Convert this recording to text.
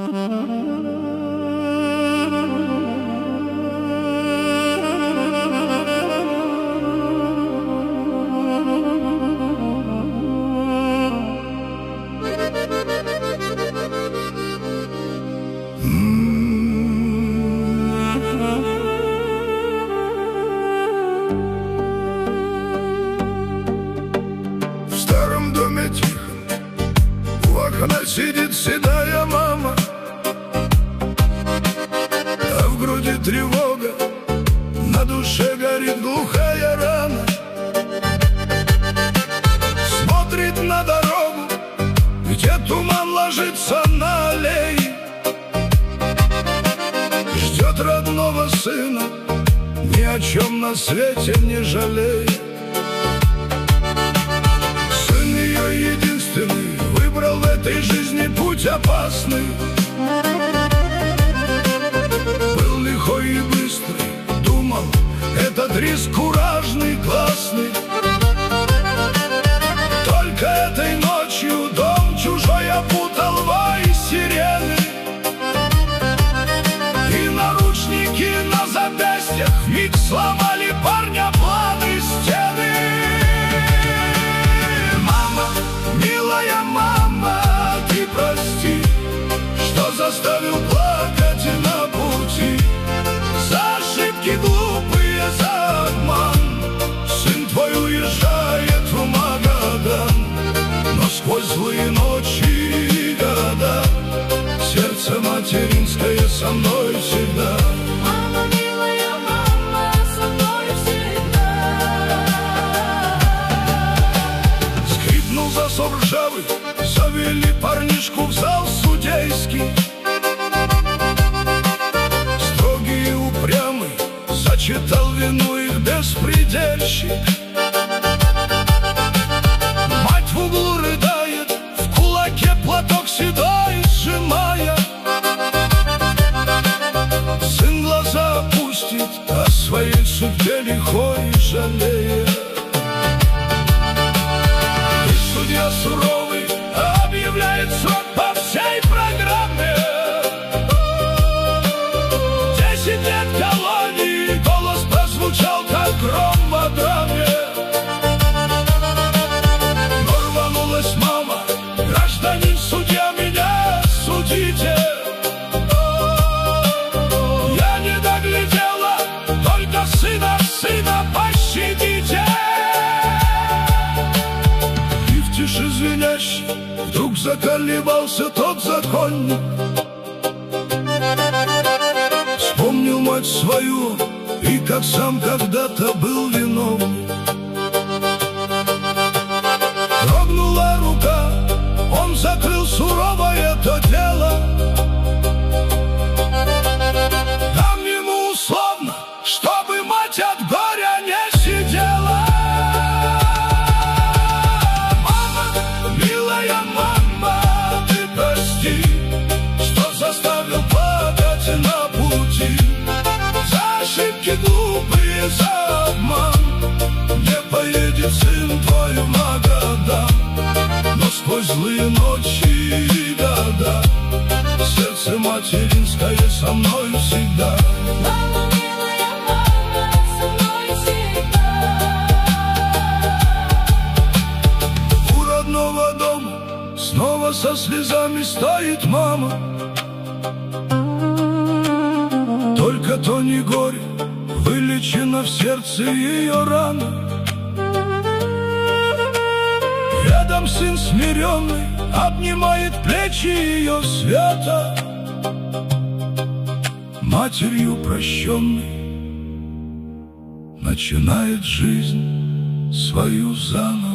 Она сидит, седая мама, а в груди тревога, на душе горит глухая рана. Смотрит на дорогу, где туман ложится на аллеи, ждет родного сына, ни о чем на свете не жалеет. Сын ее единственный выбрал в этой жизни путь опасный. Был лихой и быстрый, думал, этот риск куражный, классный. Только этой ночью дом чужой опутал вой сирены, и наручники на запястьях вмиг сломали парня планы стены. Мама, милая мама, ты прости, что заставил плакать на пути, за ошибки глупые, за обман. Сын твой уезжает в Магадан, но сквозь злые ночи и года сердце материнское со мной всегда. Мама, милая мама, со мной всегда. Скрипнул засов ржавый, завели парнишку в зал судейский. Строгий и упрямый зачитал вину их беспредельщик. Мать в углу рыдает, в кулаке платок седой сжимая. Сын глаза опустит, о своей судьбе лихой жалея. И судья суровый объявляет срок по всей программе. 10 лет колонии, голос прозвучал, как гром в драме. Но рванулась мама: гражданин судья, меня судите. Я не доглядела, только сына пощадите. И в тиши звенящей вдруг заколебался тот законник. Вспомнил мать свою, и как сам когда-то был виновник. Дрогнула рука, он закрыл суровое то дело. Дам ему условно, чтобы мать от горя не сидела. Мама, милая мама, ты прости, что заставил плакать на пути, за ошибки глупые, за обман. Не поедет сын твой в Магадан, но сквозь злые ночи и года сердце материнское со мной всегда. Мама, милая мама, со мной всегда. У родного дома снова со слезами стоит мама. Только то не горе, вылечена в сердце ее рана. Рядом сын смиренный обнимает плечи ее света. Матерью прощенный начинает жизнь свою заново.